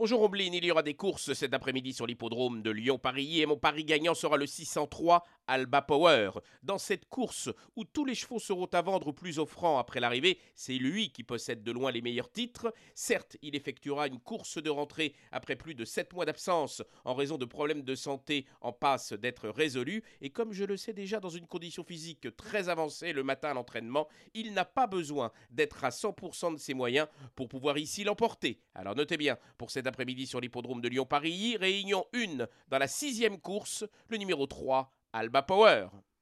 Bonjour Ombline, il y aura des courses cet après-midi sur l'hippodrome de Lyon-Paris et mon pari gagnant sera le 603 Alba Power. Dans cette course où tous les chevaux seront à vendre plus offrant après l'arrivée, c'est lui qui possède de loin les meilleurs titres. Certes, il effectuera une course de rentrée après plus de 7 mois d'absence en raison de problèmes de santé en passe d'être résolus et comme je le sais déjà dans une condition physique très avancée le matin à l'entraînement, il n'a pas besoin d'être à 100% de ses moyens pour pouvoir ici l'emporter. Alors notez bien, pour cet après-midi sur l'hippodrome de Lyon-Paris, réunion 1 dans la 6e course, le numéro 3, Alba Power.